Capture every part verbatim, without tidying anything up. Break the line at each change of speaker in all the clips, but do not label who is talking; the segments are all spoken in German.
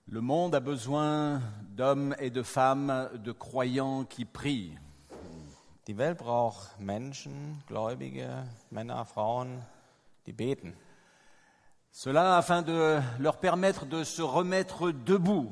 Le monde a besoin d'hommes et de femmes, de croyants qui prient.
Die Welt braucht Menschen, Gläubige, Männer, Frauen, die beten.
Cela afin de leur permettre de se remettre debout.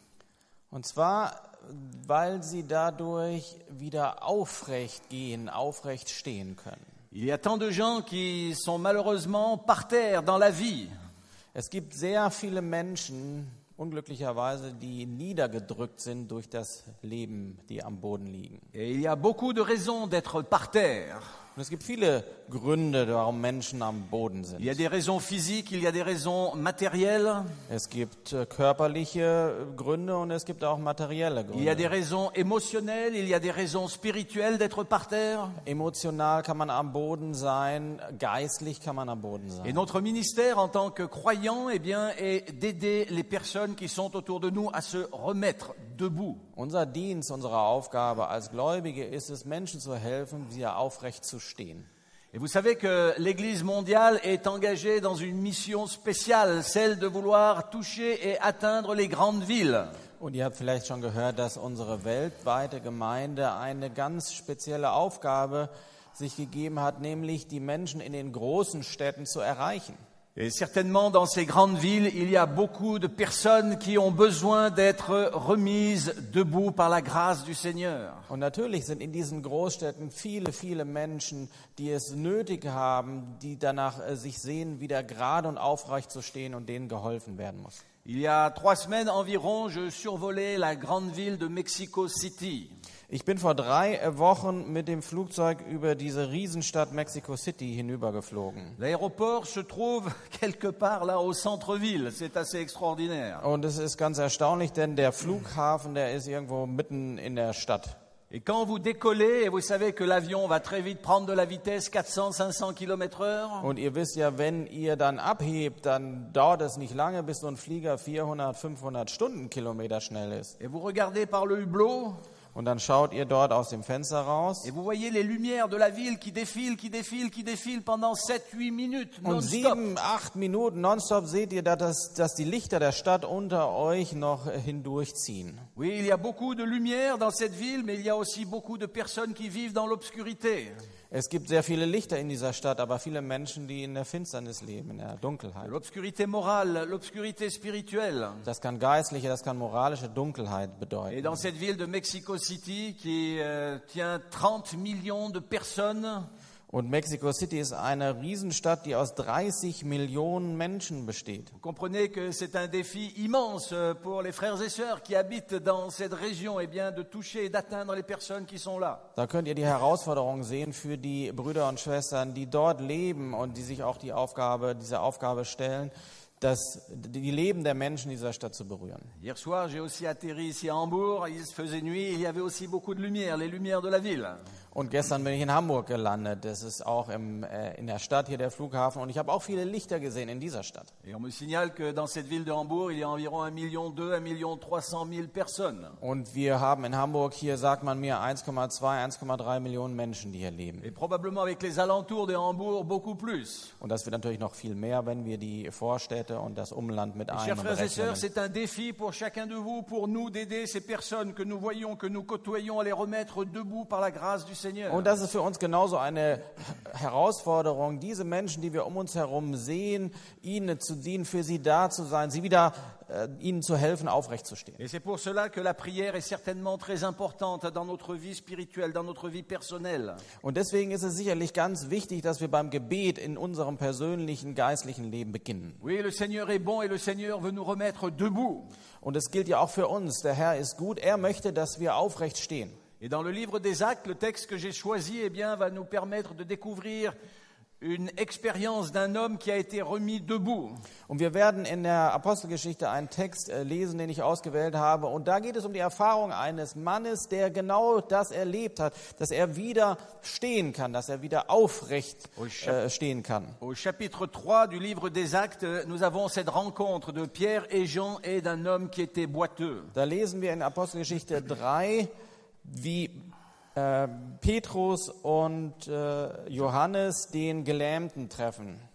Und zwar, weil sie dadurch wieder aufrecht gehen, aufrecht stehen können.
Il y a tant de gens qui sont malheureusement par terre dans la vie.
Es gibt sehr viele Menschen, unglücklicherweise, die niedergedrückt sind durch das Leben, die am Boden liegen.
Et il y a beaucoup de raisons d'être par terre.
Und es gibt viele Gründe, warum Menschen am Boden sind.
Il y a des raisons physiques, il y a des raisons matérielles,
Es gibt äh, körperliche Gründe und es gibt auch materielle
il y a des
Gründe.
raisons émotionnelles, il y a des raisons spirituelles d'être par terre.
Emotional kann man am Boden sein, geistlich kann man am Boden
Et
sein.
notre ministère en tant que croyants, eh bien, est d'aider les personnes qui sont autour de nous à se remettre debout.
Unser Dienst, unsere Aufgabe als Gläubige ist es, Menschen zu helfen, wieder aufrecht zu stehen.
Et vous savez que l'Église mondiale est engagée dans une mission spéciale, celle de vouloir toucher et atteindre les grandes villes.
Und ihr habt vielleicht schon gehört, dass unsere weltweite Gemeinde eine ganz spezielle Aufgabe sich gegeben hat, nämlich die Menschen in den großen Städten zu erreichen.
Et certainement dans ces grandes villes, il y a beaucoup de personnes qui ont besoin d'être remises debout par la grâce du Seigneur.
Und natürlich sind in diesen Großstädten viele, viele Menschen, die es nötig haben, die danach äh, sich sehen, wieder gerade und aufrecht zu stehen und denen geholfen werden muss.
Il y a trois semaines environ, je survolais la grande ville de Mexico City.
Ich bin vor drei Wochen mit dem Flugzeug über diese Riesenstadt Mexico City hinübergeflogen.
L'aéroport se trouve quelque part là au centre-ville, c'est assez extraordinaire.
Und es ist ganz erstaunlich, denn der Flughafen, der ist irgendwo mitten in der Stadt.
Et quand vous décollez, et vous savez que l'avion va très vite prendre de la vitesse, quatre cents, cinq cents kilomètres heure,
Und ihr wisst ja, wenn ihr dann abhebt, dann dauert es nicht lange, bis so ein Flieger vierhundert, fünfhundert Stundenkilometer schnell ist.
et vous regardez par le hublot,
Und dann schaut ihr dort aus dem Fenster raus.
et vous voyez les lumières de la ville qui défilent, qui défilent, qui défilent pendant sept huit minutes
Und
non-stop.
sieben, acht Minuten nonstop seht ihr, dass, dass die Lichter der Stadt unter euch noch hindurchziehen.
Oui, il y a beaucoup de lumière dans cette ville, mais il y a aussi beaucoup de personnes qui vivent dans l'obscurité.
Es gibt sehr viele Lichter in dieser Stadt, aber viele Menschen, die in der Finsternis leben, in der Dunkelheit.
L'obscurité morale, l'obscurité spirituelle.
Das kann geistliche, das kann moralische Dunkelheit
Et
bedeuten.
dans cette ville de Mexico City, qui euh, tient trente millions de personnes,
Und Mexico City ist eine Riesenstadt, die aus dreißig Millionen Menschen besteht.
vous comprenez que c'est un défi immense pour les frères et sœurs qui habitent dans cette région, eh bien, de toucher et d'atteindre les personnes qui sont là.
Da könnt ihr die Herausforderung sehen für die Brüder und Schwestern, die dort leben und die sich auch die Aufgabe, diese Aufgabe stellen, das, die Leben der Menschen dieser Stadt zu berühren.
Hier soir, j'ai aussi atterri ici à Hambourg, il se faisait nuit, il y avait aussi beaucoup de lumière, les lumières de la ville.
Und gestern bin ich in Hamburg gelandet. Das ist auch im, äh, in der Stadt hier der Flughafen. Und ich habe auch viele Lichter gesehen in dieser Stadt.
Et on me signale que dans cette ville de Hambourg, il y a environ un million deux, un million trois cent mille personnes.
Und wir haben in Hamburg hier, sagt man mir, eins Komma zwei, eins Komma drei Millionen Menschen, die hier leben.
Et probablement avec les alentours de Hambourg, beaucoup plus.
Und das wird natürlich noch viel mehr, wenn wir die Vorstädte und das Umland mit
Et chers frères et sœurs,
einberechnen.
c'est un défi pour chacun de vous, pour nous, d'aider ces personnes que nous voyons, que nous côtoyons, à les remettre debout par la grâce du Seigneur.
Und das ist für uns genauso eine Herausforderung, diese Menschen, die wir um uns herum sehen, ihnen zu dienen, für sie da zu sein, sie wieder äh, ihnen zu helfen, aufrechtzustehen.
Et c'est pour cela que la prière est certainement très importante dans notre vie spirituelle, dans notre vie personnelle.
Und deswegen ist es sicherlich ganz wichtig, dass wir beim Gebet in unserem persönlichen, geistlichen Leben beginnen.
Oui, le Seigneur est bon et le Seigneur veut nous remettre debout.
Und es gilt ja auch für uns. Der Herr ist gut. Er möchte, dass wir aufrecht stehen.
Et dans le livre des Actes, le texte que j'ai choisi, eh bien, va nous permettre de découvrir une expérience d'un homme qui a été remis debout.
Und wir werden in der Apostelgeschichte einen Text äh, lesen, den ich ausgewählt habe. Und da geht es um die Erfahrung eines Mannes, der genau das erlebt hat, dass er wieder stehen kann, dass er wieder aufrecht äh, stehen kann.
Au chapitre trois du livre des Actes, nous avons cette rencontre de Pierre et Jean et d'un homme qui était boiteux.
Da lesen wir in Apostelgeschichte drei, wie äh, Petrus und äh, Johannes den Gelähmten treffen.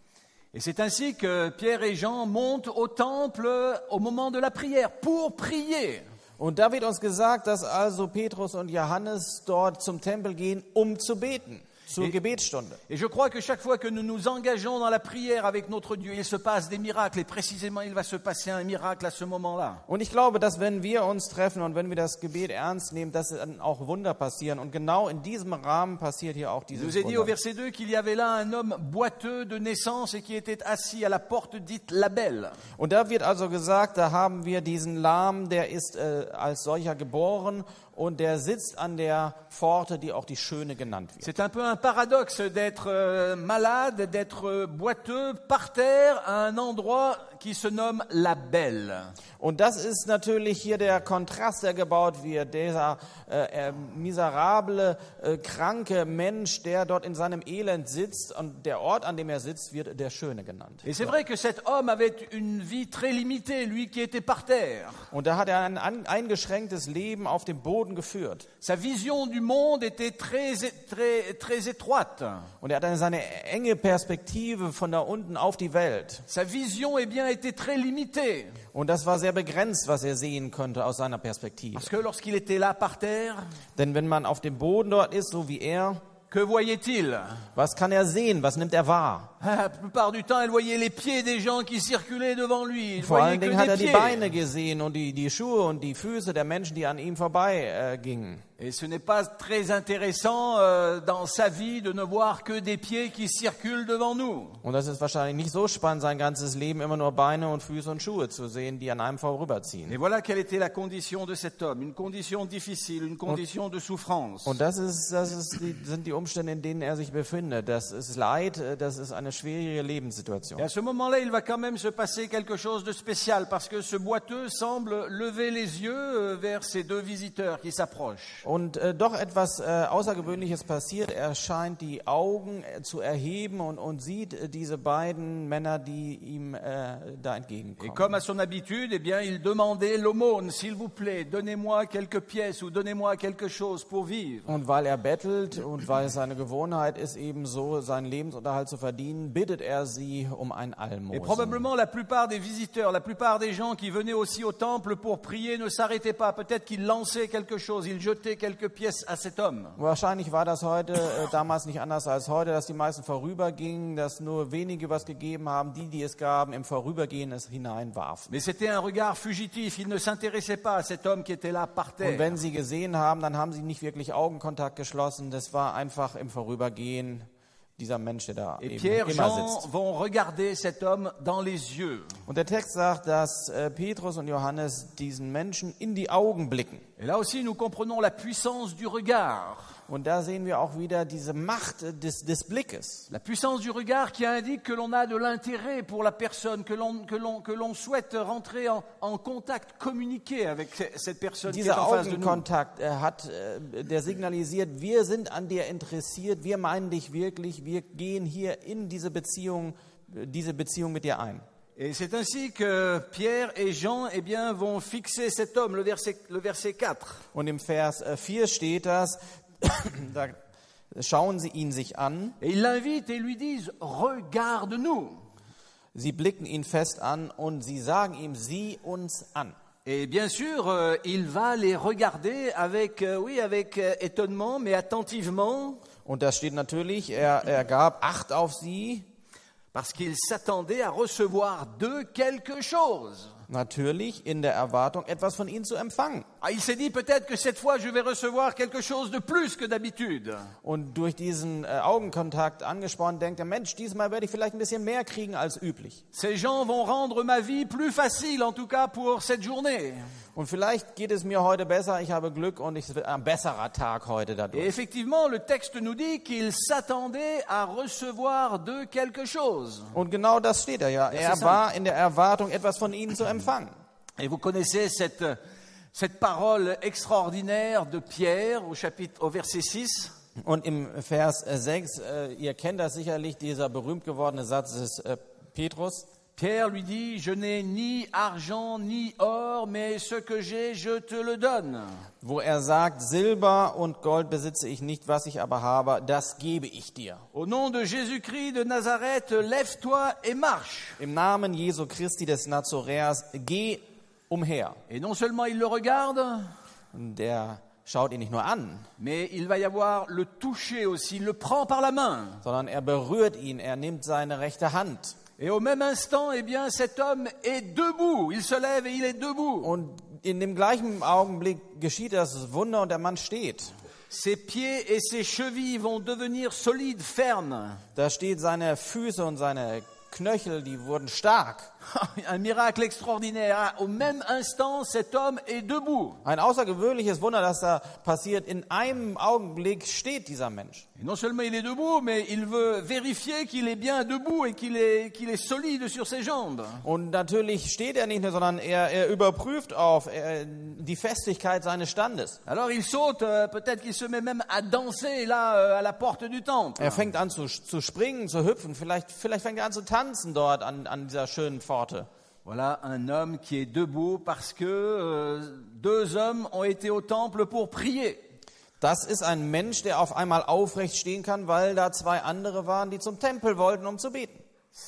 Et c'est ainsi que Pierre et Jean montent au temple au moment de la prière pour prier.
Und da wird uns gesagt, dass also Petrus und Johannes dort zum Tempel gehen, um zu beten, zur
Et-
Gebetsstunde.
Et je crois que chaque fois que nous nous engageons dans la prière avec notre Dieu, il se passe des miracles. Et précisément, il va se passer un miracle à ce moment-là.
Und ich glaube, dass wenn wir uns treffen und wenn wir das Gebet ernst nehmen, dass dann auch Wunder passieren. Und genau in diesem Rahmen passiert hier auch
Il
dieses
nous est dit au
Wunder.
verset deux qu'il y avait là un homme boiteux de naissance et qui était assis à la porte dite la Belle.
Und da wird also gesagt, da haben wir diesen Lahmen, der ist äh, als solcher geboren und der sitzt an der Pforte, die auch die Schöne genannt wird.
C'est un peu un paradoxe d'être euh, malade, d'être euh, boiteux par terre à un endroit qui se nomme la Belle.
Und das ist natürlich hier der Kontrast, der gebaut wird. Dieser äh, äh, miserable, äh, kranke Mensch, der dort in seinem Elend sitzt und der Ort, an dem er sitzt, wird der Schöne genannt.
Et c'est vrai que cet homme avait une vie très limitée, lui qui était par terre.
Und da hat er ein an- eingeschränktes Leben auf dem Boden geführt.
Sa vision du monde était très, très, très étroite.
Und er hat eine, seine enge Perspektive von da unten auf die Welt.
Sa vision, eh bien, était très limitée.
Und das war sehr begrenzt, was er sehen konnte aus seiner Perspektive.
Parce que lorsqu'il était là par terre,
Denn wenn man auf dem Boden dort ist, so wie er,
que voyait-il?
was kann er sehen? Was nimmt er wahr?
La plupart du temps, il voyait les pieds des gens qui circulaient devant lui. Il
Vor
voyait
allen
que
Dingen hat er
des
die
pieds.
Beine gesehen und die, die Schuhe und die Füße der Menschen, die an ihm vorbei äh, gingen.
Et ce n'est pas très intéressant euh, dans sa vie de ne voir que des pieds qui circulent devant nous.
Und das ist wahrscheinlich nicht so spannend, sein ganzes Leben immer nur Beine und Füße und Schuhe zu sehen, die an einem vorüberziehen.
Et voilà quelle était la condition de cet homme, une condition difficile, une condition de souffrance.
Und das ist, das ist die, sind die Umstände, in denen er sich befindet. Das ist Leid, äh, das ist eine schwierige Lebenssituation.
Et à ce moment-là, il va quand même se passer quelque chose de spécial parce que ce boiteux semble lever les yeux euh, vers ces deux visiteurs qui s'approchent.
Und äh, doch etwas äh, Außergewöhnliches passiert. Er scheint die Augen äh, zu erheben und, und sieht äh, diese beiden Männer, die ihm äh, da
Et
entgegenkommen.
comme à son habitude, eh bien, il demandait l'aumône, s'il vous plaît, donnez-moi quelques pièces ou donnez-moi quelque chose pour vivre.
Und weil er bettelt und weil es seine Gewohnheit ist, eben so seinen Lebensunterhalt zu verdienen, bittet er sie um ein
Et
Almosen.
probablement la plupart des visiteurs, la plupart des gens qui venaient aussi au temple pour prier ne s'arrêtaient pas. Peut-être qu'ils lançaient quelque chose, ils jetaient quelques pièces à cet homme.
Wahrscheinlich war das heute äh, damals nicht anders als heute, dass die meisten vorübergingen, dass nur wenige was gegeben haben, die, die es gaben, im Vorübergehen es hineinwarfen.
Mais c'était un regard fugitif, ils ne s'intéressaient pas à cet homme qui était là par
Und
terre.
wenn sie gesehen haben, dann haben sie nicht wirklich Augenkontakt geschlossen. Das war einfach im Vorübergehen dieser Mensch, der da
Et
eben
Pierre,
immer
Jean
sitzt.
vont regarder cet homme dans les yeux.
Und der Text sagt, dass äh, Petrus und Johannes diesen Menschen in die Augen blicken.
Et là aussi, nous comprenons la puissance du regard.
Und da sehen wir auch wieder diese Macht äh, des, des Blickes.
La puissance du regard qui indique que l'on a de l'intérêt pour la personne, que l'on, que l'on, que l'on souhaite rentrer en, en contact, communiquer avec cette personne qui est
Dieser
en face de nous.
Augenkontakt äh, hat, äh, der signalisiert, wir sind an dir interessiert, wir meinen dich wirklich, wir gehen hier in diese Beziehung, äh, diese Beziehung mit dir ein.
Et c'est ainsi que Pierre et Jean eh bien, vont fixer cet homme, le verset, le verset quatre.
Und im Vers äh, vier steht das, da schauen sie ihn sich an,
Et ils l'invitent et lui disent, regarde-nous.
sie blicken ihn fest an und sie sagen ihm, sieh uns an.
Et bien sûr, euh, il va les regarder avec, euh, oui, avec euh, étonnement, mais attentivement,
Und da steht natürlich, er, er gab Acht auf sie,
parce qu'il s'attendait à recevoir d'eux quelque chose.
natürlich in der Erwartung, etwas von ihnen zu empfangen.
Ah, il s'est dit peut-être que cette fois, je vais recevoir quelque chose de plus que d'habitude.
Und durch diesen äh, Augenkontakt angesprochen, denkt der Mensch, diesmal werde ich vielleicht ein bisschen mehr kriegen als üblich.
Ces gens vont rendre ma vie plus facile, en tout cas pour cette journée.
Und vielleicht geht es mir heute besser, ich habe Glück und es wird ein besserer Tag heute
Et
dadurch.
effectivement, le texte nous dit qu'il s'attendait à recevoir d'eux quelque chose.
Und genau das steht da ja. Er
ist
war in der Erwartung, etwas von ihnen zu empfangen.
Et vous connaissez cette, cette parole extraordinaire de Pierre au chapitre, au verset six.
Und im Vers sechs, äh, ihr kennt das sicherlich, dieser berühmt gewordene Satz des äh, Petrus.
Pierre lui dit, je n'ai ni argent ni or, mais ce que j'ai, je te le donne.
Wo er sagt, Silber und Gold besitze ich nicht, was ich aber habe, das gebe ich dir.
Au nom de Jésus-Christ de Nazareth, lève-toi et marche.
Im Namen Jesu Christi des Nazoräers, geh umher.
Et non seulement il le regarde,
Und der schaut ihn nicht nur an,
mais il va y avoir le toucher aussi, il le prend par la main.
sondern er berührt ihn, er nimmt seine rechte Hand.
Et au même instant, eh bien, cet homme est debout. Il se lève et il est debout.
Und in dem gleichen Augenblick geschieht das Wunder und der Mann steht.
Ses pieds et ses chevilles vont devenir solides, fermes.
Da steht, seine Füße und seine Knöchel, die wurden stark.
Un miracle extraordinaire. Au même instant, cet homme est debout.
Ein außergewöhnliches Wunder, das da passiert. In einem Augenblick steht dieser Mensch.
Et non seulement il est debout, mais il veut vérifier qu'il est bien debout et qu'il est, qu'il est solide sur ses jambes.
Und natürlich steht er nicht nur, sondern er, er überprüft auf er, die Festigkeit seines Standes.
Alors il saute, euh, peut-être qu'il se met même à danser là, euh, à la porte du temple.
Er fängt an zu, zu springen, zu hüpfen. Vielleicht, vielleicht fängt er an zu tanzen dort an, an dieser schönen Pforte.
Voilà un homme qui est debout parce que euh, deux hommes ont été au temple pour prier.
Das ist ein Mensch, der auf einmal aufrecht stehen kann, weil da zwei andere waren, die zum Tempel wollten, um zu beten.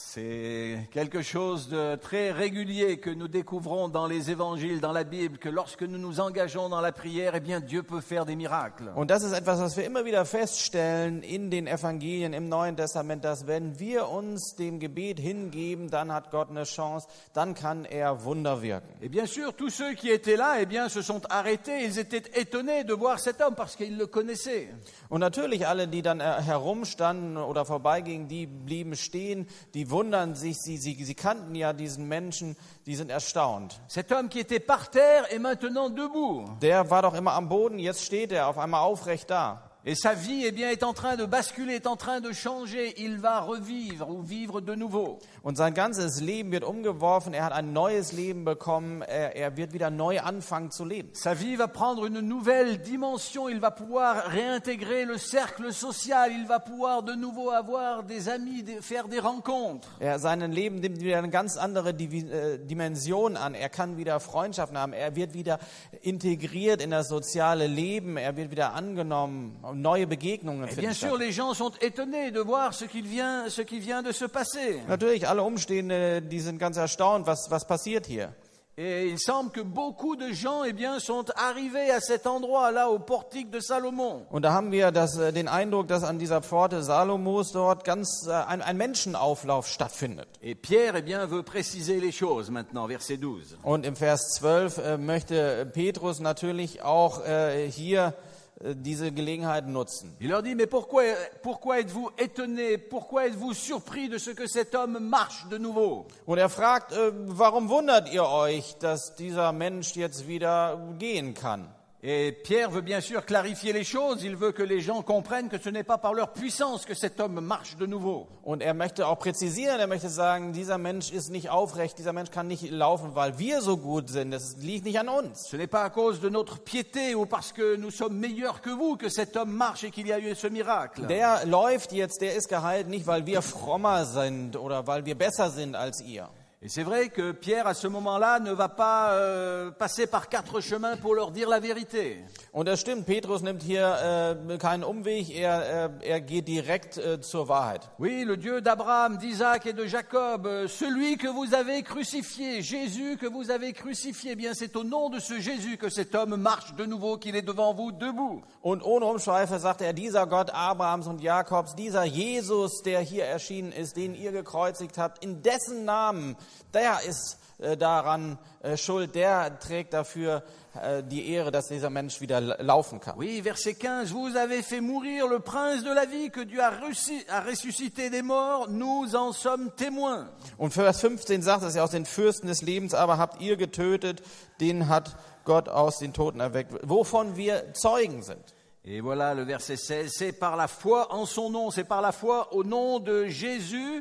C'est quelque chose de très régulier que nous découvrons dans les évangiles, dans la Bible, que lorsque nous nous engageons dans la prière, eh bien Dieu peut faire des miracles.
Und das ist etwas, was wir immer wieder feststellen in den Evangelien, im Neuen Testament, dass wenn wir uns dem Gebet hingeben, dann hat Gott eine Chance, dann kann er Wunder wirken.
Et bien sûr, tous ceux qui étaient là, eh bien, se sont arrêtés. Ils étaient étonnés de voir cet homme parce qu'ils le connaissaient.
Und natürlich alle, die dann herumstanden oder vorbeigingen, die blieben stehen, die wundern sich, sie, sie, sie kannten ja diesen Menschen, die sind erstaunt.
Cet homme qui était par terre est maintenant debout.
Der war doch immer am Boden, jetzt steht er auf einmal aufrecht da.
Et sa vie, eh bien, est en train de basculer, est en train de changer. Il va revivre ou vivre de nouveau.
Und sein ganzes Leben wird umgeworfen. Er hat ein neues Leben bekommen. Er, er wird wieder neu anfangen zu leben.
Sa vie va prendre une nouvelle dimension. Il va pouvoir réintégrer le cercle social. Il va pouvoir de nouveau avoir des amis, de, faire des rencontres.
Er, sein Leben nimmt wieder eine ganz andere Divi- äh, Dimension an. Er kann wieder Freundschaften haben. Er wird wieder integriert in das soziale Leben. Er wird wieder angenommen. Neue Begegnungen
Et
finden
bien sûr,
statt.
les gens sont étonnés de voir ce qui vient, ce qui vient de se passer.
Natürlich, alle Umstehende, die sind ganz erstaunt, was, was passiert hier.
Et il semble que beaucoup de gens, eh bien, sont arrivés à cet endroit-là, au portique de Salomon.
Und da haben wir das, äh, den Eindruck, dass an dieser Pforte Salomos dort ganz äh, ein, ein Menschenauflauf stattfindet.
Et Pierre, eh bien, veut préciser les choses maintenant, verset douze.
Und im Vers zwölf äh, möchte Petrus natürlich auch äh, hier äh, diese Gelegenheit nutzen.
Il leur dit, mais pourquoi, pourquoi êtes-vous étonnés, pourquoi êtes-vous surpris de ce que cet homme marche de nouveau?
Und er fragt, äh, warum wundert ihr euch, dass dieser Mensch jetzt wieder gehen kann?
Et Pierre veut bien sûr clarifier les choses, il veut que les gens comprennent que ce n'est pas par leur puissance que cet homme marche de nouveau.
Und er möchte auch präzisieren, er möchte sagen, dieser Mensch ist nicht aufrecht, dieser Mensch kann nicht laufen, weil wir so gut sind, das liegt nicht an uns.
Ce n'est pas à cause de notre piété ou parce que nous sommes meilleurs que vous que cet homme marche et qu'il y a eu ce miracle.
Der läuft jetzt, der ist geheilt, nicht weil wir frommer sind oder weil wir besser sind als ihr.
Et c'est vrai que Pierre, à ce moment-là, ne va pas euh, passer par quatre chemins pour leur dire la vérité.
Und das stimmt, Petrus nimmt hier äh, keinen Umweg, er, äh, er geht direkt äh, zur Wahrheit.
Oui, le Dieu d'Abraham, d'Isaac et de Jacob, euh, celui que vous avez crucifié, Jésus que vous avez crucifié, eh bien c'est au nom de ce Jésus que cet homme marche de nouveau, qu'il est devant vous debout.
Und ohne Umschweife sagt er, dieser Gott Abrahams und Jakobs, dieser Jesus, der hier erschienen ist, den ihr gekreuzigt habt, in dessen Namen, der ist äh, daran äh, schuld, der trägt dafür äh, die Ehre, dass dieser Mensch wieder laufen kann.
Oui, verset quinze, vous avez fait mourir le prince de la vie que Dieu a, reçu, a ressuscité des morts, nous en sommes témoins.
Und Vers fünfzehn sagt es ja, aus den Fürsten des Lebens aber habt ihr getötet, den hat Gott aus den Toten erweckt, wovon wir Zeugen sind.
Et voilà le verset seize, c'est par la foi en son nom, c'est par la foi au nom de Jésus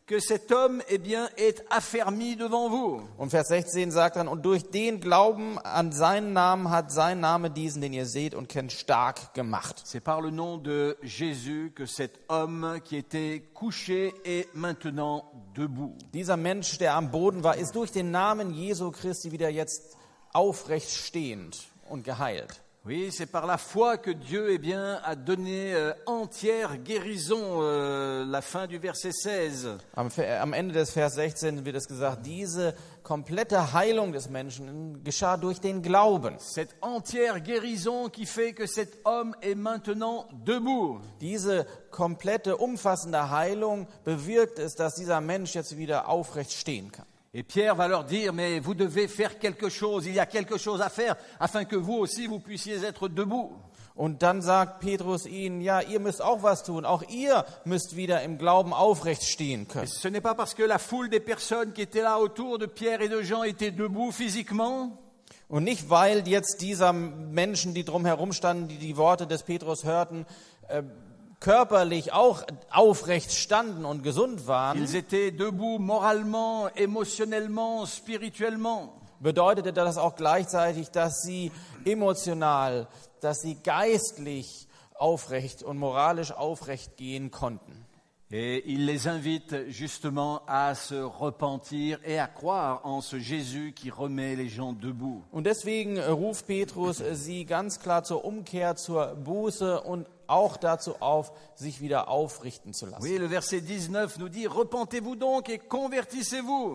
que cet homme eh bien, est affermi devant vous.
Und Vers sechzehn sagt dann, und durch den Glauben an seinen Namen hat sein Name diesen, den ihr seht und kennt, stark gemacht.
C'est par le nom de Jésus que cet homme qui était couché est maintenant debout.
Dieser Mensch, der am Boden war, ist durch den Namen Jesu Christi wieder jetzt aufrecht stehend und geheilt.
Oui, c'est par la foi que Dieu eh bien, a donné euh, entière guérison, euh, la fin du verset seize.
Am, am Ende des Vers sechzehn wird es gesagt, diese komplette Heilung des Menschen geschah durch den Glauben.
Cette entière guérison qui fait que cet homme est maintenant debout.
Diese komplette, umfassende Heilung bewirkt es, dass dieser Mensch jetzt wieder aufrecht stehen kann.
Et Pierre va leur dire, mais vous devez faire quelque chose, il y a quelque chose à faire, afin que vous aussi, vous puissiez être debout.
Und dann sagt Petrus ihnen, ja, ihr müsst auch was tun, auch ihr müsst wieder im Glauben aufrecht stehen können.
Et ce n'est pas parce que la foule des personnes qui étaient là autour de Pierre et de Jean étaient debout physiquement.
Und nicht, weil jetzt dieser Menschen, die drumherum standen, die die Worte des Petrus hörten, äh, körperlich auch aufrecht standen und gesund waren,
Ils étaient debout moralement, émotionnellement, spirituellement.
bedeutete das auch gleichzeitig, dass sie emotional, dass sie geistlich aufrecht und moralisch aufrecht gehen konnten.
Et il les invite justement à se repentir et à croire en ce Jésus qui remet les gens debout.
Und deswegen ruft Petrus sie ganz klar zur Umkehr, zur Buße und auch dazu auf, sich wieder aufrichten zu lassen.
Oui, le verset dix-neuf nous dit « Repentez-vous donc et convertissez-vous »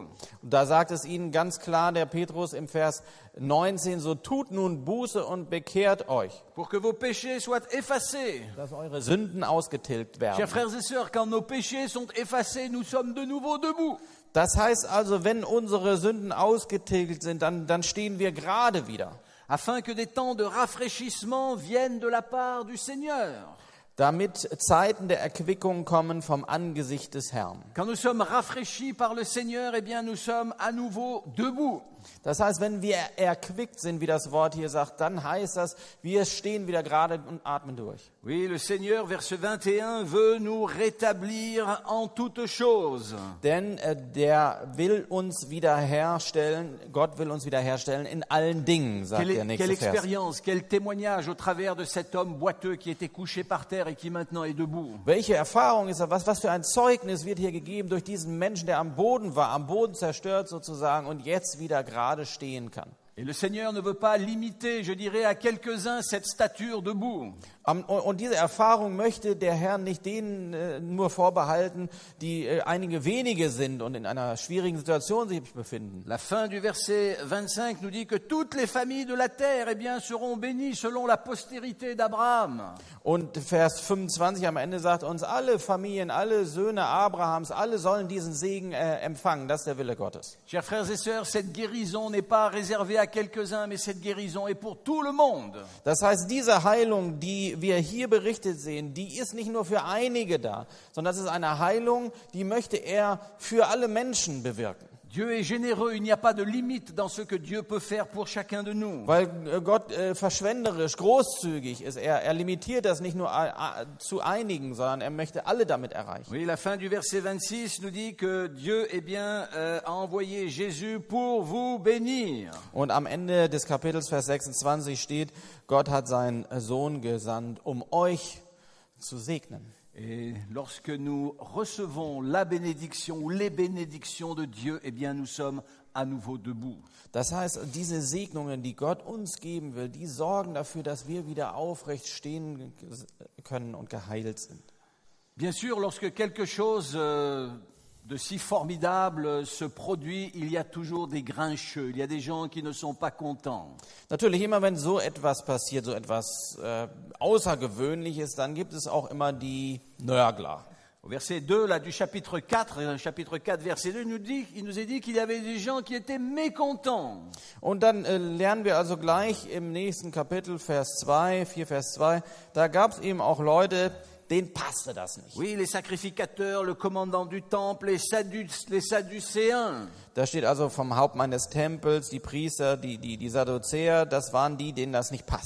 Und da sagt es ihnen ganz klar, der Petrus im Vers neunzehn, so tut nun Buße und bekehrt euch,
pour que vos péchés soient effacés.
dass eure Sünden ausgetilgt werden.
Chers frères et sœurs, quand nos péchés sont effacés, nous sommes de nouveau debout.
Das heißt also, wenn unsere Sünden ausgetilgt sind, dann, dann stehen wir gerade wieder.
Afin que des temps de rafraîchissement viennent de la part du Seigneur.
Damit Zeiten der Erquickung kommen vom Angesicht des Herrn.
Quand nous sommes rafraîchis par le Seigneur, eh bien, nous sommes à nouveau debout.
Das heißt, wenn wir erquickt sind, wie das Wort hier sagt, dann heißt das, wir stehen wieder gerade und atmen durch.
Oui, le Seigneur, verset vingt et un, veut nous rétablir en toutes choses.
Denn äh, der will uns wiederherstellen, Gott will uns wiederherstellen in allen Dingen, sagt
Quelle,
der nächste
quelle
Vers.
expérience, quel témoignage au travers de cet homme boiteux qui était couché par terre et qui maintenant est debout.
Welche Erfahrung ist das? Was, was für ein Zeugnis wird hier gegeben durch diesen Menschen, der am Boden war, am Boden zerstört sozusagen und jetzt wieder gerade stehen kann.
Et le Seigneur ne veut pas limiter, je dirais, à quelques-uns cette stature debout.
Und diese Erfahrung möchte der Herr nicht denen äh, nur vorbehalten, die äh, einige wenige sind und in einer schwierigen Situation sich befinden.
La fin du verset vingt-cinq nous dit que toutes les familles de la terre, eh bien, seront bénies selon la postérité d'Abraham.
Und Vers fünfundzwanzig am Ende sagt uns, alle Familien, alle Söhne Abrahams, alle sollen diesen Segen äh, empfangen. Das ist der Wille Gottes.
Chers frères et sœurs, cette guérison n'est pas réservée à quelques-uns, mais cette guérison est pour tout le monde.
Das heißt, diese Heilung, die wir hier berichtet sehen, die ist nicht nur für einige da, sondern das ist eine Heilung, die möchte er für alle Menschen bewirken.
Dieu est généreux, il n'y a pas de limite dans ce que Dieu peut faire pour chacun de nous.
Weil Gott äh, verschwenderisch, großzügig ist. Er, er limitiert das nicht nur a, a, zu einigen, sondern er möchte alle damit erreichen.
Oui, la fin du verset vingt-six nous dit que Dieu eh bien, euh, a envoyé Jésus pour vous bénir.
Und am Ende des Kapitels, Vers sechsundzwanzig steht, Gott hat seinen Sohn gesandt, um euch zu segnen.
Et lorsque nous recevons la bénédiction ou les bénédictions de Dieu, eh bien, nous sommes à nouveau debout.
Das heißt, diese Segnungen, die Gott uns geben will, die sorgen dafür, dass wir wieder aufrecht stehen können und geheilt sind.
Bien sûr, lorsque quelque chose euh, de si formidable se produit, il y a toujours des grincheux, il y a des gens qui ne sont pas contents.
Natürlich, immer wenn so etwas passiert, so etwas äh, Außergewöhnliches, dann gibt es auch immer die Nörgler.
Au verset deux là, du chapitre quatre, chapitre quatre, verset deux, il nous, dit, il nous est dit qu'il y avait des gens qui étaient mécontents.
Und dann äh, lernen wir also gleich im nächsten Kapitel, Vers zwei, vier Vers zwei, da gab es eben auch Leute, denen passte das nicht.
Oui, les sacrificateurs, le commandant du temple, les, Saddu- les Sadducéens.
Da steht also vom Hauptmann des Tempels, die Priester, die, die, die Sadduzäer, das waren die, denen das nicht passte.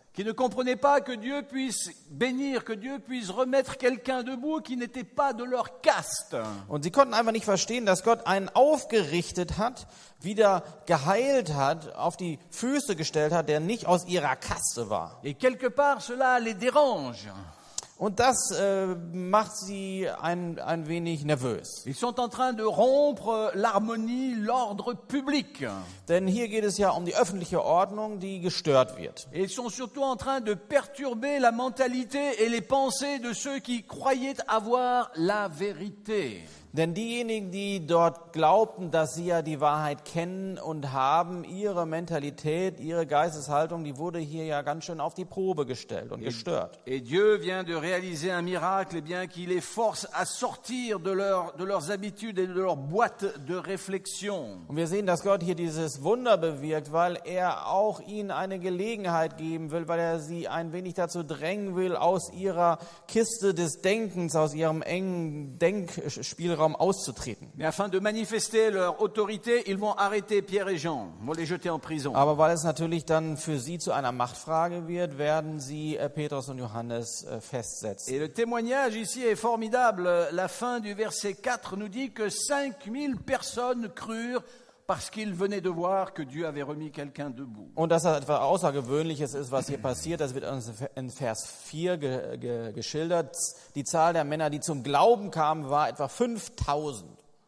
qui ne comprenaient pas que Dieu puisse bénir, que Dieu puisse remettre quelqu'un debout qui n'était pas de leur caste.
Und sie konnten einfach nicht verstehen, dass Gott einen aufgerichtet hat, wieder geheilt hat, auf die Füße gestellt hat, der nicht aus ihrer Kaste war.
Et quelque part, cela les dérange.
Und das äh, macht sie ein, ein wenig nervös.
Ils sont en train de rompre l'harmonie, l'ordre public.
Denn hier geht es ja um die öffentliche Ordnung, die gestört wird.
Et ils sont surtout en train de perturber la mentalité et les pensées de ceux qui croyaient avoir la vérité.
Denn diejenigen, die dort glaubten, dass sie ja die Wahrheit kennen und haben, ihre Mentalität, ihre Geisteshaltung, die wurde hier ja ganz schön auf die Probe gestellt und gestört.
Et Dieu vient de réaliser un miracle, eh bien, qui les force à sortir de, leur, de leurs habitudes et de leur boîte de réflexion.
Und wir sehen, dass Gott hier dieses Wunder bewirkt, weil er auch ihnen eine Gelegenheit geben will, weil er sie ein wenig dazu drängen will, aus ihrer Kiste des Denkens, aus ihrem engen Denkspielraum auszutreten.
Mais afin de manifester leur autorité, ils vont arrêter Pierre et Jean, vont les jeter en prison.
Aber weil es natürlich dann für sie zu einer Machtfrage wird, werden sie äh, Petrus und Johannes äh, festsetzen.
Et le témoignage ici est formidable. La fin du verset quatre nous dit que cinq mille personnes crurent parce qu'ils venaient de voir que Dieu avait remis quelqu'un debout.
Und dass das etwas Außergewöhnliches ist, was hier passiert, das wird uns in Vers vier ge, ge, geschildert. Die Zahl der Männer, die zum Glauben kamen, war etwa fünftausend.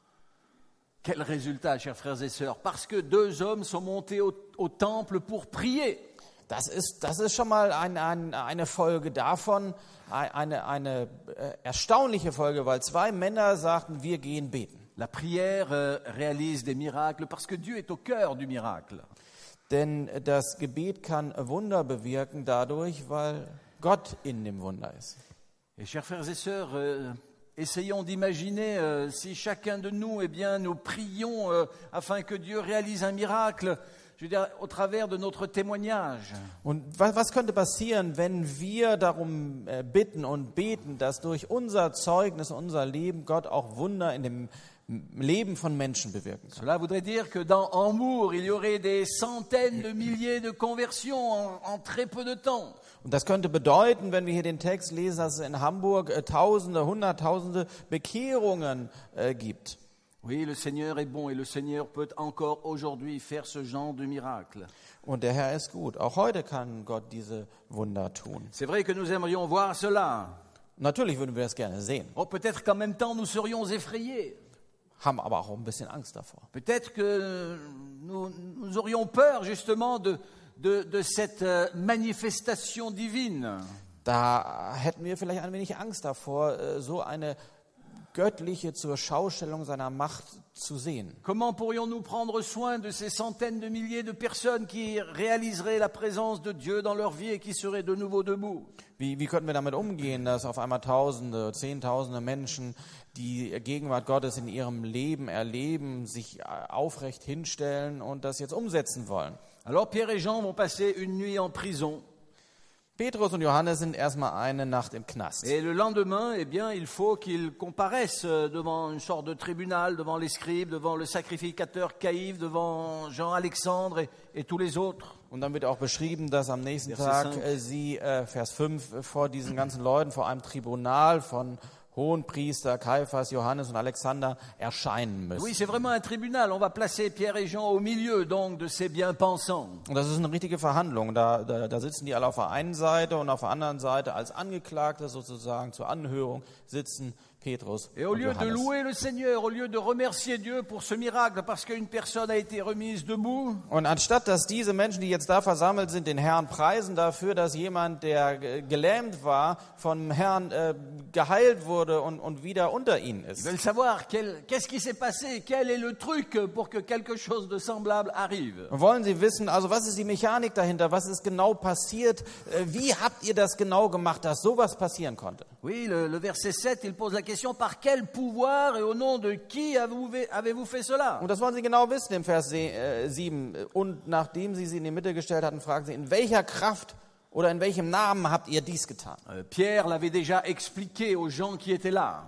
Quel résultat, chers frères et sœurs, parce que deux hommes sont montés au, au temple pour prier.
Das ist, das ist schon mal ein, ein, eine Folge davon, eine, eine äh, erstaunliche Folge, weil zwei Männer sagten, wir gehen beten.
La prière euh, réalise des miracles parce que Dieu est au cœur du miracle.
Denn das Gebet kann Wunder bewirken dadurch, weil Gott in dem Wunder ist.
Et chers frères et sœurs, euh, essayons d'imaginer euh, si chacun de nous, eh bien, nous prions euh, afin que Dieu réalise un miracle, je veux dire, au travers de notre témoignage.
Und was, was könnte passieren, wenn wir darum äh, bitten und beten, dass durch unser Zeugnis, unser Leben Gott auch Wunder in dem Leben von Menschen bewirken kann?
Cela voudrait dire que dans Hambourg, il y aurait des centaines de milliers de conversions en, en très peu de temps.
Und das könnte bedeuten, wenn wir hier den Text lesen, dass es in Hamburg äh, Tausende, Hunderttausende Bekehrungen äh, gibt.
Oui, le Seigneur est bon et le Seigneur peut encore aujourd'hui faire ce genre de miracle.
Und der Herr ist gut. Auch heute kann Gott diese Wunder tun.
C'est vrai que nous aimerions voir cela.
Natürlich würden wir das gerne sehen,
Oh, peut-être qu'en même temps nous serions effrayés.
haben aber auch ein bisschen Angst davor.
Peut-être que nous, nous aurions peur justement de, de, de cette euh, manifestation divine.
Da hätten wir vielleicht ein wenig Angst davor, äh, so eine göttliche zur Schaustellung seiner Macht zu sehen.
Comment pourrions-nous prendre soin de ces centaines de milliers de personnes qui réaliseraient la présence de Dieu dans leur vie et qui seraient de nouveau debout?
Wie, wie könnten wir damit umgehen, dass auf einmal Tausende, Zehntausende Menschen die Gegenwart Gottes in ihrem Leben erleben, sich aufrecht hinstellen und das jetzt umsetzen wollen?
Alors Pierre et Jean vont passer une nuit en prison.
Petrus und Johannes sind erstmal eine Nacht im Knast.
Et le lendemain, eh bien, il faut qu'ils comparaissent devant une sorte de tribunal, devant les scribes, devant le sacrificateur Caïphe, devant Jean-Alexandre et, et tous les autres.
Und dann wird auch beschrieben, dass am nächsten
Vers
Tag
fünf.
äh, sie, äh, Vers fünf, äh, vor diesen ganzen Leuten, vor einem Tribunal von Hohenpriester, Kaiphas, Johannes und Alexander erscheinen müssen.
Oui, c'est vraiment un tribunal. On va placer Pierre et Jean au milieu, donc, de ces bien-pensants.
Und das ist eine richtige Verhandlung. Da, da, da sitzen die alle auf der einen Seite und auf der anderen Seite als Angeklagte sozusagen zur Anhörung sitzen Petrus
Et au
und
lieu de
Johannes.
louer le Seigneur, au lieu de remercier Dieu pour ce miracle, parce qu'une personne a été remise debout,
Und anstatt, dass diese Menschen, die jetzt da versammelt sind, den Herrn preisen dafür, dass jemand, der ge- gelähmt war, vom Herrn äh, geheilt wurde und, und wieder unter ihnen
ils
ist.
veulent savoir quel- qu'est-ce qui s'est passé, quel est le truc pour que quelque chose de semblable arrive.
Und wollen sie wissen, also was ist die Mechanik dahinter, was ist genau passiert, äh, wie habt ihr das genau gemacht, dass sowas passieren konnte?
Oui, le, le verset sept, il pose la question, par quel pouvoir et au nom de qui avez-vous avez-vous fait cela?
Und das wollen sie genau wissen im Vers sieben. Und nachdem sie sie in die Mitte gestellt hatten, fragen sie, in welcher Kraft oder in welchem Namen habt ihr dies getan?
Euh, Pierre l'avait déjà expliqué aux gens qui étaient là.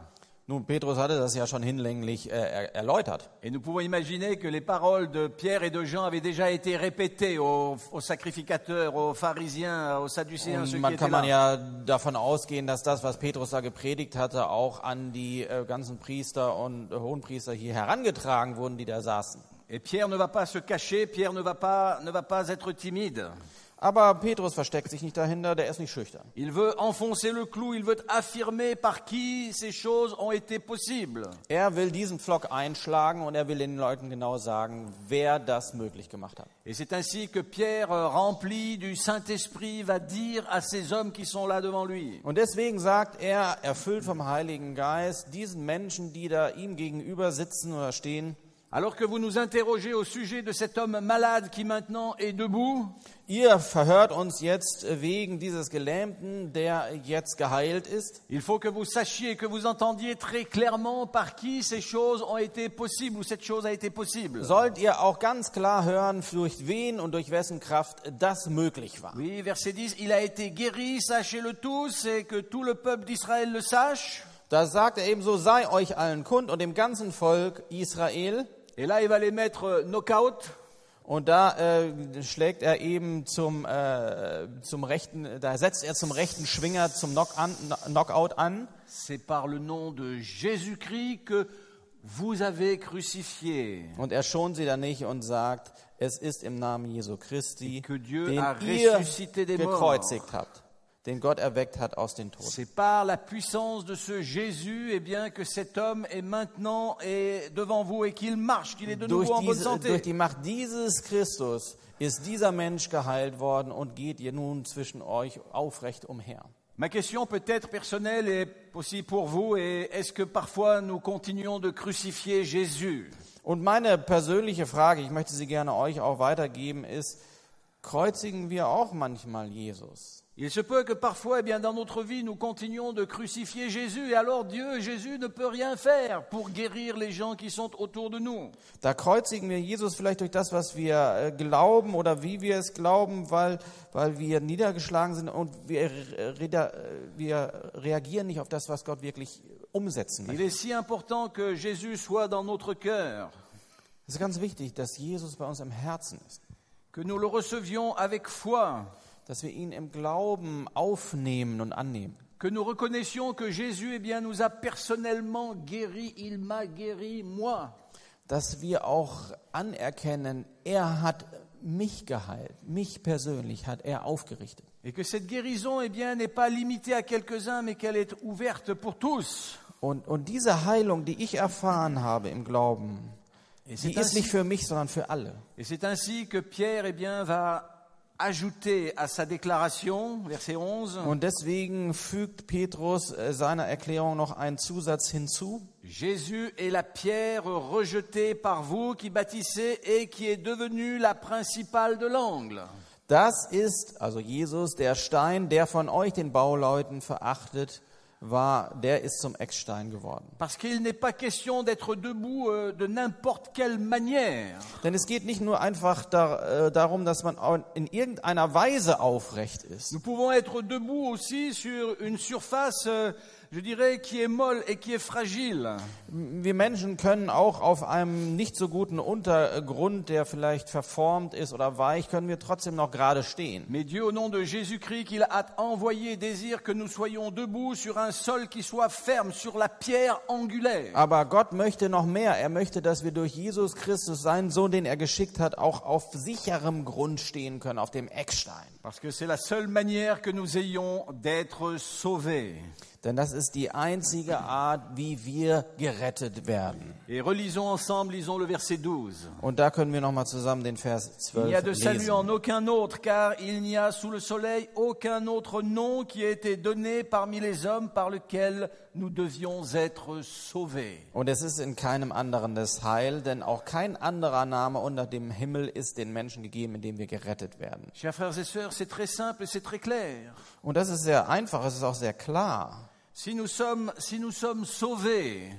Nun, Petrus hatte das ja schon hinlänglich äh, er, erläutert.
Et nous pouvons imaginer que les paroles de Pierre et de Jean avaient déjà été répétées aux, aux sacrificateurs, aux pharisiens, aux sadducéens, ceux
Und
qui
man
étaient
kann man
là.
ja davon ausgehen, dass das, was Petrus da gepredigt hatte, auch an die äh, ganzen Priester und äh, Hohenpriester hier herangetragen wurden, die da saßen.
Et Pierre ne va pas se cacher, Pierre ne va pas, ne va pas être timide.
Aber Petrus versteckt sich nicht dahinter, der ist nicht schüchtern.
Il veut enfoncer le clou, il veut affirmer par qui ces choses ont été possibles.
Er will diesen Pflock einschlagen und er will den Leuten genau sagen, wer das möglich gemacht hat.
Et c'est ainsi que Pierre, euh, rempli du Saint-Esprit, va dire à ces hommes qui sont là devant lui.
Und deswegen sagt er, erfüllt vom Heiligen Geist, diesen Menschen, die da ihm gegenüber sitzen oder stehen:
Alors que vous nous interrogez au sujet de cet homme malade qui maintenant est debout,
Ihr verhört uns jetzt wegen dieses Gelähmten, der jetzt geheilt ist.
il faut que vous sachiez, que vous entendiez très clairement par qui ces choses ont été possibles, ou cette chose a été possible.
Sollt ihr auch ganz klar hören, durch wen und durch wessen Kraft das möglich war.
Oui, verset dix, il a été guéri, sachez-le tous, et que tout le peuple d'Israël le sache.
Da sagt er ebenso, sei euch allen kund und dem ganzen Volk Israel.
Et là, il va les mettre knock-out.
Und da äh, schlägt er eben zum, äh, zum rechten, da setzt er zum rechten Schwinger, zum Knock-an, Knockout an.
C'est par le nom de Jésus-Christ que vous avez crucifié.
Und er schont sie da nicht und sagt, es ist im Namen Jesu Christi,
Que Dieu
den
a
ihr
ressuscité des morts.
gekreuzigt habt, den Gott erweckt hat aus den Toten.
C'est par la puissance de ce Jésus, eh bien, que cet homme est maintenant est devant vous et qu'il marche, qu'il est de
Durch,
nouveau en bonne
diese,
santé.
durch die Macht dieses Christus ist dieser Mensch geheilt worden und geht ihr nun zwischen euch aufrecht umher.
Ma question peut être personnelle et aussi pour vous est, est-ce que parfois nous continuons de crucifier Jésus?
Und meine persönliche Frage, ich möchte sie gerne euch auch weitergeben, ist, kreuzigen wir auch manchmal Jesus?
Il se peut que parfois, eh bien, dans notre vie, nous continuions de crucifier Jésus et alors Dieu, Jésus ne peut rien faire pour guérir les gens qui sont autour de nous.
Da kreuzigen wir Jesus vielleicht durch das, was wir äh, glauben oder wie wir es glauben, weil, weil wir niedergeschlagen sind und wir, äh, wir reagieren nicht auf das, was Gott wirklich umsetzen
Il
möchte.
est si important que Jésus soit dans notre cœur,
Es ist ganz wichtig, dass Jesus bei uns im Herzen ist,
que nous le recevions avec foi,
dass wir ihn im Glauben aufnehmen und annehmen,
que nous reconnaissions que Jésus, eh bien, nous a personnellement guéris, il m'a guéri, moi.
dass wir auch anerkennen, er hat mich geheilt, mich persönlich hat er aufgerichtet.
Et que cette guérison, eh bien, n'est pas limitée à quelques-uns, mais qu'elle est ouverte pour tous.
Und, und diese Heilung, die ich erfahren habe im Glauben,
Et
die
c'est
ist nicht
ainsi,
für mich, sondern für alle.
et c'est ainsi que Pierre, eh bien, va ajouter à sa déclaration, verset onze,
Und deswegen fügt Petrus äh, seiner Erklärung noch einen Zusatz hinzu.
Jésus est la pierre rejetée par vous qui bâtissez et qui est devenue la principale de l'angle.
Das ist, also Jesus, der Stein, der von euch, den Bauleuten, verachtet war, der ist zum Eckstein geworden.
Parce qu'il n'est pas question d'être debout euh, de n'importe quelle manière.
Denn es geht nicht nur einfach da, äh, darum, dass man in irgendeiner Weise aufrecht ist.
Nous pouvons être debout aussi sur une surface, euh, je dirais, qui est molle et qui est fragile.
Wir Menschen können auch auf einem nicht so guten Untergrund, der vielleicht verformt ist oder weich, können wir trotzdem noch gerade stehen.
Mais Dieu, au nom de Jésus-Christ, qu'il a envoyé, désire que nous soyons debout sur un sol qui soit ferme, sur la pierre angulaire.
Aber Gott möchte noch mehr. Er möchte, dass wir durch Jesus Christus, seinen Sohn, den er geschickt hat, auch auf sicherem Grund stehen können, auf dem Eckstein.
Parce que c'est la seule manière que nous ayons d'être sauvés.
Denn das ist die einzige Art, wie wir gerettet werden.
Et relisons ensemble, lisons le verset douze.
Und da können wir nochmal zusammen den Vers
Il n'y a
zwölf
de salut en
lesen.
aucun autre, car il n'y a sous le soleil aucun autre nom qui a été donné parmi les hommes par lequel nous devions être sauvés.
Und es ist in keinem anderen das Heil, denn auch kein anderer Name unter dem Himmel ist den Menschen gegeben, in dem wir gerettet werden.
Chers frères et sœurs, c'est très simple et c'est très clair.
Und das ist sehr einfach, es ist auch sehr klar.
Si nous sommes, si nous sommes sauvés,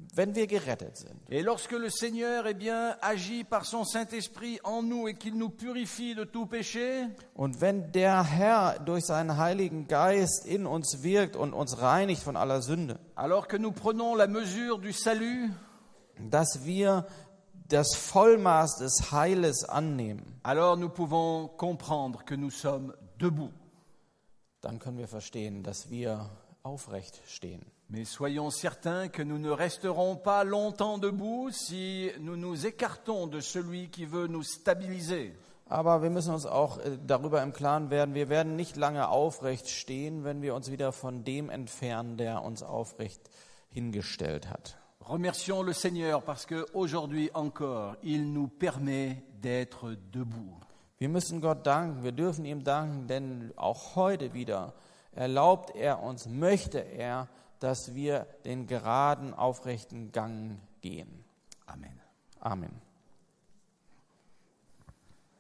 wenn wir gerettet sind.
Et lorsque le Seigneur eh bien, agit par son Saint-Esprit en nous et qu'il nous purifie de tout péché,
Und wenn der Herr durch seinen Heiligen Geist in uns wirkt und uns reinigt von aller Sünde,
alors que nous prenons la mesure du salut,
dass wir das Vollmaß des Heiles annehmen,
alors nous pouvons comprendre que nous sommes debout.
dann können wir verstehen, dass wir aufrecht stehen.
Mais soyons certains que nous ne resterons pas longtemps debout si nous nous écartons de celui qui veut nous stabiliser.
Aber wir müssen uns auch äh, darüber im Klaren werden, wir werden nicht lange aufrecht stehen, wenn wir uns wieder von dem entfernen, der uns aufrecht hingestellt hat.
Remercions le Seigneur parce qu'aujourd'hui encore, il nous permet d'être debout.
Wir müssen Gott danken, wir dürfen ihm danken, denn auch heute wieder erlaubt er uns, möchte er, dass wir den geraden, aufrechten Gang gehen.
Amen.
Amen.